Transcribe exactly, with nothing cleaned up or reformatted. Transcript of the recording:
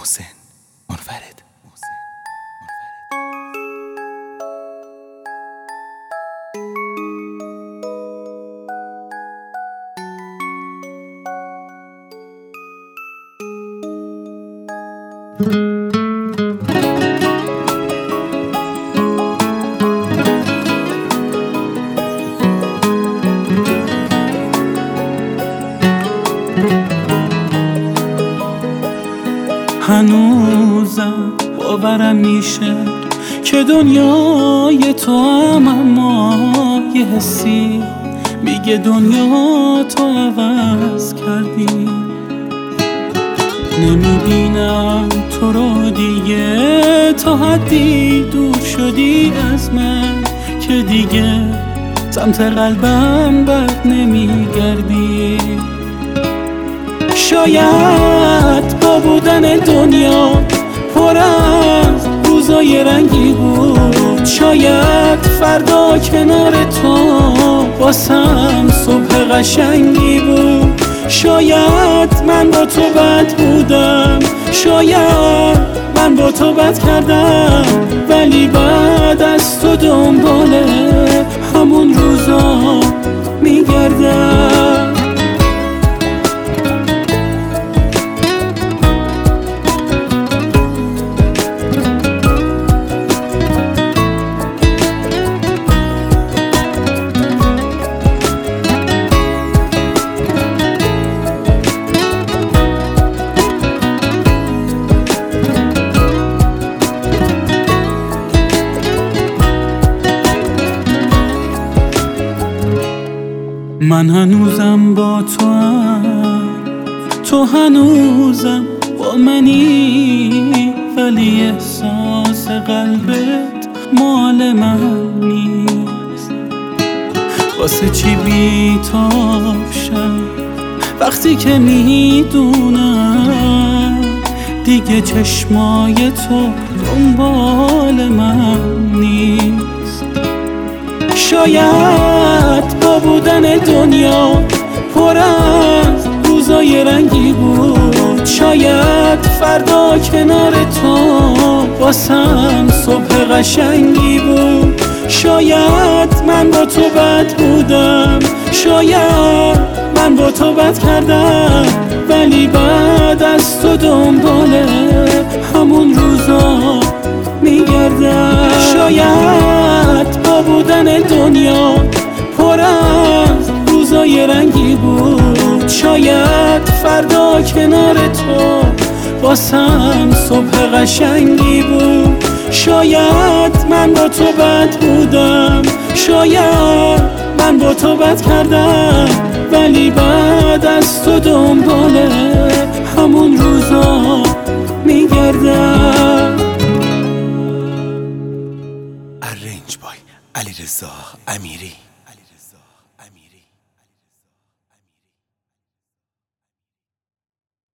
محسن منفرد. هنوزم باورم میشه که دنیای تو هم اما یه حسی میگه دنیا تو عوض کردی. نمیبینم تو رو دیگه، تا حدی دور شدی از من که دیگه سمت قلبم بد نمیگردی. شاید با بودن دنیا پر از روزای رنگی بود، شاید فردا کنار تو واسم صبح قشنگی بود. شاید من با تو بد بودم، شاید من با تو بد کردم، ولی بعد از تو دنبال همون روزا میگردم. من هنوزم با تو هم، تو هنوزم با منی، ولی احساس قلبت مال من نیست. واسه چی بیتاب شم وقتی که میدونم دیگه چشمای تو دنبال من نیست. شاید با بودن دنیا پر از روزای رنگی بود، شاید فردا کنار تو واسم صبح قشنگی بود. شاید من با تو بد بودم، شاید من با تو بد کردم، ولی بعد از تو دنبال همون روزا میگردم. شاید با بودن دنیا پر از روزای رنگی بود، شاید فردا کنار تو واسم صبح قشنگی بود. شاید من با تو بد بودم، شاید من با تو بد کردم، ولی بعد از تو دنبال همون روزا میگردم. ارنج بای علیرضا امیری.